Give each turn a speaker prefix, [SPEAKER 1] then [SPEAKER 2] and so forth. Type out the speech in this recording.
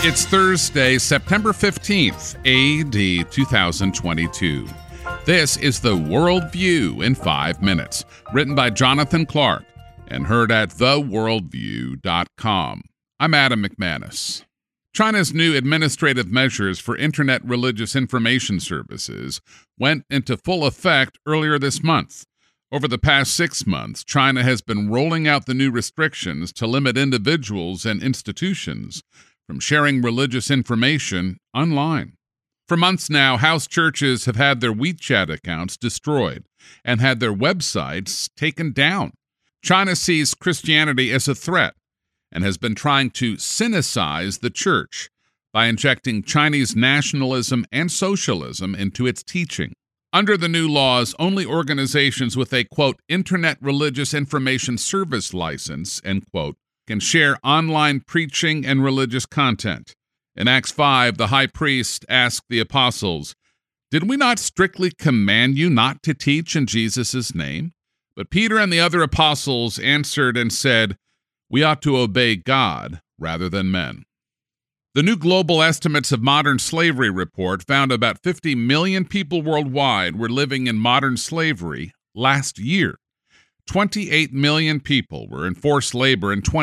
[SPEAKER 1] It's Thursday, September 15th, AD 2022. This is the World View in 5 minutes, written by Jonathan Clark and heard at theworldview.com. I'm Adam McManus. China's new administrative measures for Internet religious information services went into full effect earlier this month. Over the past 6 months, China has been rolling out the new restrictions to limit individuals and institutions from sharing religious information online. For months now, house churches have had their WeChat accounts destroyed and had their websites taken down. China sees Christianity as a threat and has been trying to sinicize the church by injecting Chinese nationalism and socialism into its teaching. Under the new laws, only organizations with a, quote, Internet Religious Information Service license, end quote, can share online preaching and religious content. In Acts 5, the high priest asked the apostles, "Did we not strictly command you not to teach in Jesus' name?" But Peter and the other apostles answered and said, "We ought to obey God rather than men." The new Global Estimates of Modern Slavery report found about 50 million people worldwide were living in modern slavery last year. 28 million people were in forced labor in